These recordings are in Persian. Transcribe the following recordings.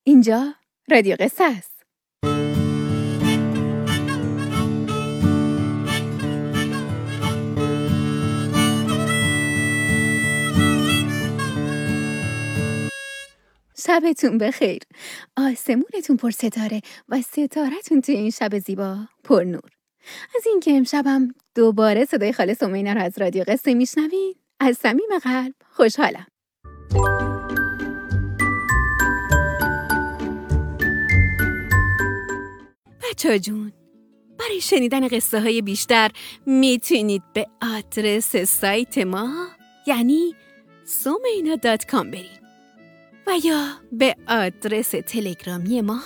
اینجا رادیو قصه است. شبتون بخیر. آسمونتون پر ستاره و ستاره‌تون توی این شب زیبا پر نور. از اینکه امشبم دوباره صدای خاله سمینا رو از رادیو قصه میشنوین، از صمیم قلب خوشحالم. بچه‌ها جون، برای شنیدن قصه های بیشتر میتونید به آدرس سایت ما یعنی someina.com برید و یا به آدرس تلگرامی ما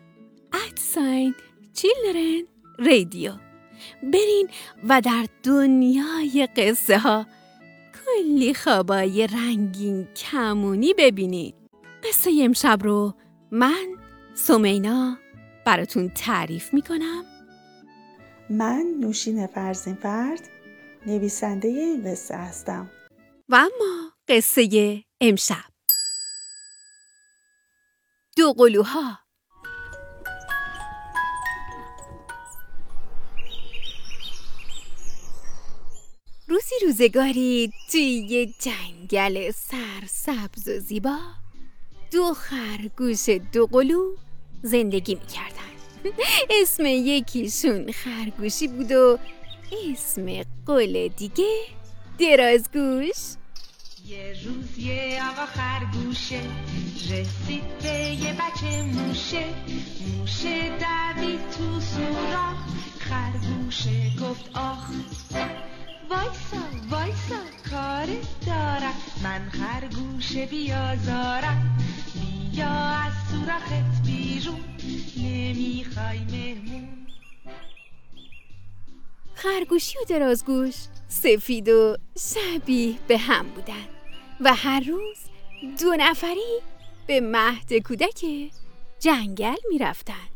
@childrenradio برین و در دنیای قصه ها کلی خوابای رنگین کمونی ببینید. قصه امشب رو من سمینا براتون تعریف میکنم. من نوشین فرزین‌فرد نویسنده این قصه هستم. و اما قصه امشب، دو قلوها. روزگاری توی یه جنگل سرسبز و زیبا دو خرگوش دو قلو زندگی میکردن. اسم یکیشون خرگوشی بود و اسم قل دیگه درازگوش. یه روز یه آقا خرگوشه رسید به یه بچه موشه. موشه دوید تو سوراخ، خرگوشه گفت آخ. وایسا کارت دارم، من خرگوشه بیازارم. بیا از سوراخت بیرون، نمیخوای مهمون. خرگوشی و درازگوش سفید و شبیه به هم بودن و هر روز دو نفری به مهد کودک جنگل می رفتن.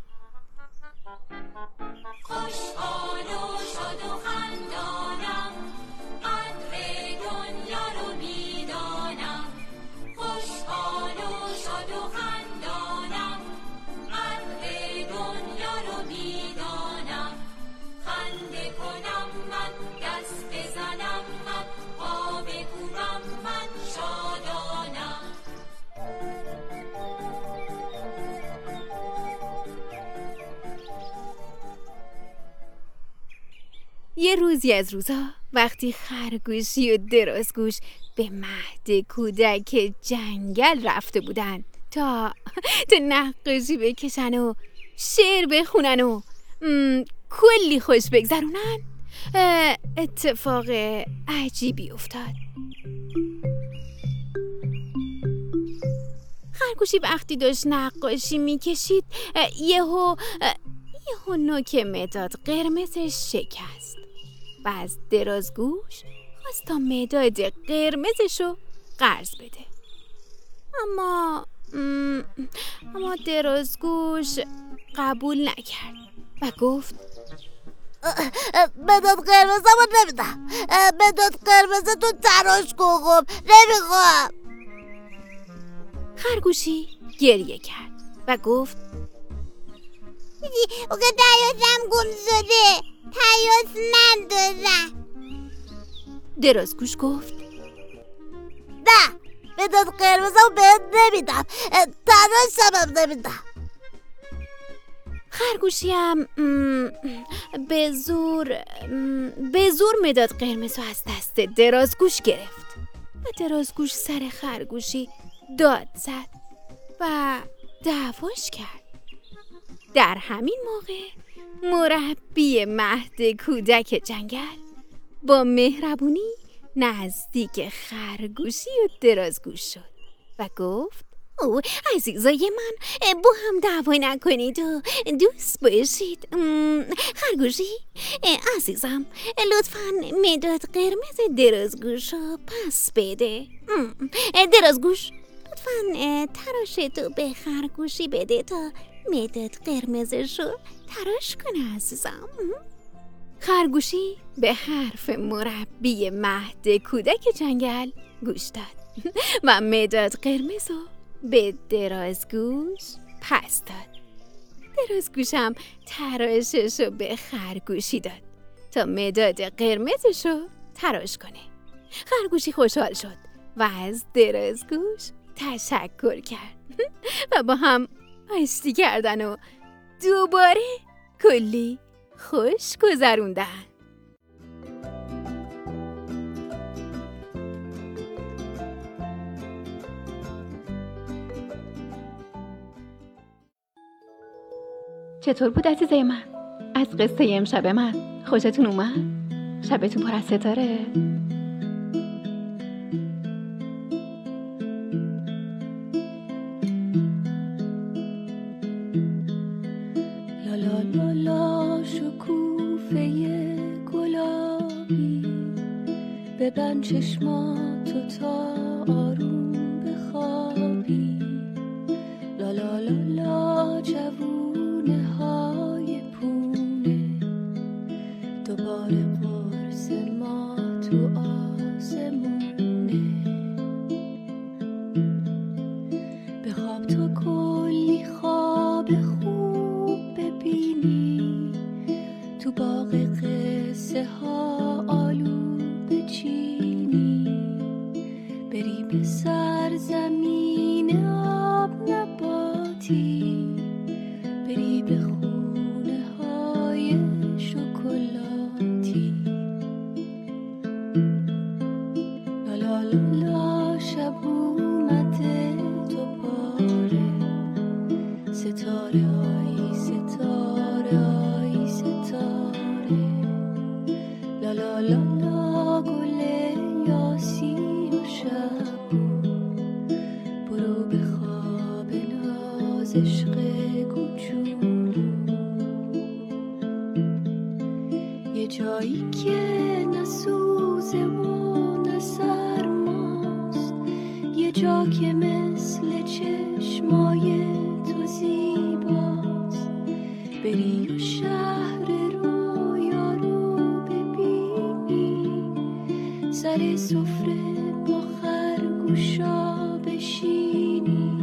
خوشحال و شاد و خندانم، قدر دنیا رو میدانم. خوشحال و شاد و خندانم، قدر دنیا رو میدانم. خنده کنم من، دست بزنم من، پا بکوبم من، شادانم. یه روزی از روزا وقتی خرگوشی و درازگوش به مهد کودک جنگل رفته بودن تا نقاشی بکشن و شعر بخونن و کلی خوش بگذرونن، اتفاق عجیبی افتاد. خرگوشی وقتی داشت نقاشی میکشید یهو نوک مداد قرمزش شکست و از درازگوش خواست تا مداد قرمزشو قرض بده. اما درازگوش قبول نکرد و گفت مداد قرمزمو نمیدم. مداد قرمزتو تراش کن، خب نمیخوام. خرگوشی گریه کرد و گفت اوگه تایاسم گم شده، تایاس من دارم. درازگوش گفت نه، مداد قرمزمو بهت نمیدم، تراشم هم نمیدم. خرگوشی هم به زور مداد قرمز رو از دست درازگوش گرفت و درازگوش سر خرگوشی داد زد و دعواش کرد. در همین موقع مربی مهد کودک جنگل با مهربونی نزدیک خرگوشی و درازگوش شد و گفت او عزیزای من، با هم دعوا نکنید و دوست باشید. خرگوشی عزیزم، لطفاً مداد قرمز درازگوش رو پس بده. درازگوش لطفاً تراشتو به خرگوشی بده تا مداد قرمزش رو تراش کنه عزیزم. خرگوشی به حرف مربی مهد کودک جنگل گوش داد و مداد قرمز رو به درازگوش پس داد. درازگوشم تراششو به خرگوشی داد تا مداد قرمزشو تراش کنه. خرگوشی خوشحال شد و از درازگوش تشکر کرد و با هم آشتی کردن و دوباره کلی خوش گذروندن. چطور بود عزیزای من؟ از قصه امشب من خوشتون اومد؟ شبتون پر از ستاره؟ لا لا لا لا شکوفه گلابی ببند چشماتو تا آروم بخوابی. لا لا لا لا جوونه های پونه دوباره قرص ما تو آسمونه. بخواب تا کلی خواب خوب ببینی تو باغ قصه ها آلو بچینی. بری به سرزمین آب نباتی بری به خونه های شکلاتی. لا لا لا لا شب اومده دوباره ستاره آی ستاره آی ستاره. لا لا لا لا گل یاسی و شب برو به خواب ناز عشق کوچولو. یه جایی که نه سوزه و نه سرماست، یه جا که مثل چشمای تو زیباست. بری و شهر رویا رو ببینی سر سفره با خرگوشا بشینی.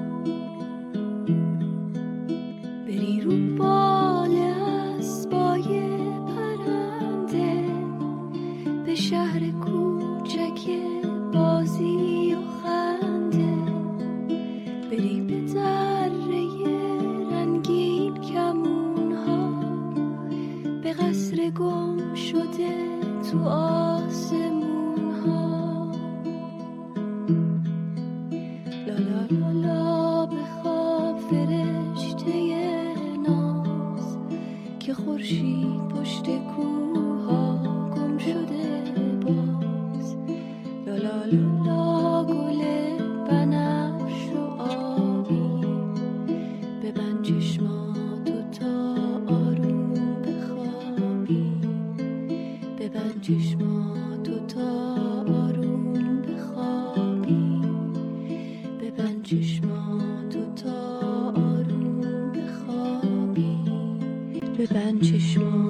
بری رو بال اسبای پرنده به شهر کوچک بازی و خنده. بری به دره رنگین کمونها به قصر گم شده تو آسمونها. لا لا لا لا بخواب فرشته ناز که خورشید پشت کوها گم شده باز. لا لا لا لا گل بنفش و آبی ببند چشماتو تا آروم بخوابی. ببند چشماتو تا آروم بخوابی. ببند چشماتو تا آروم بخوابی. ببند چشماتو